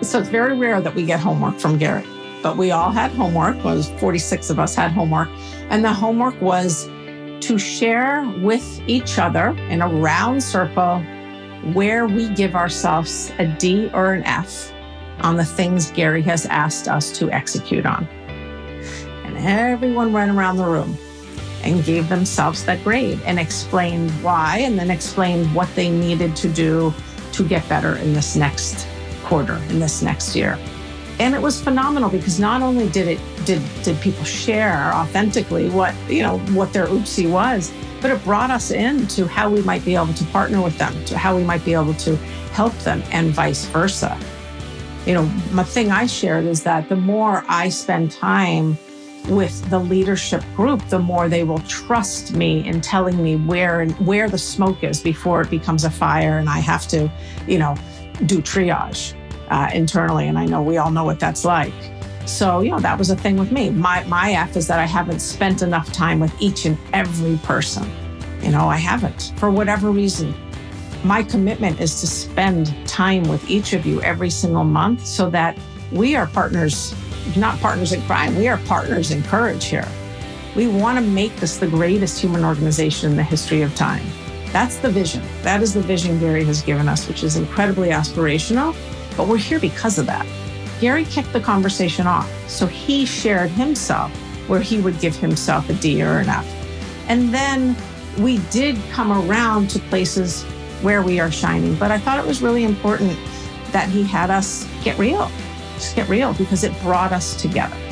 So it's very rare that we get homework from Gary, but we all had homework. Well, 46 of us had homework. And the homework was to share with each other in a round circle where we give ourselves a D or an F on the things Gary has asked us to execute on. And everyone ran around the room and gave themselves that grade and explained why, and then explained what they needed to do to get better in this next quarter, in this next year. And it was phenomenal because not only did people share authentically what their oopsie was, but it brought us into how we might be able to partner with them, to how we might be able to help them, and vice versa. My thing I shared is that the more I spend time with the leadership group, the more they will trust me in telling me where the smoke is before it becomes a fire and I have to, do triage internally. And I know we all know what that's like. So, that was a thing with me. My F is that I haven't spent enough time with each and every person. I haven't, for whatever reason. My commitment is to spend time with each of you every single month so that we are partners, not partners in crime. We are partners in courage here. We want to make this the greatest human organization in the history of time. That's the vision. That is the vision Gary has given us, which is incredibly aspirational, but we're here because of that. Gary kicked the conversation off. So he shared himself where he would give himself a D or an F. And then we did come around to places where we are shining. But I thought it was really important that he had us get real. Just get real, because it brought us together.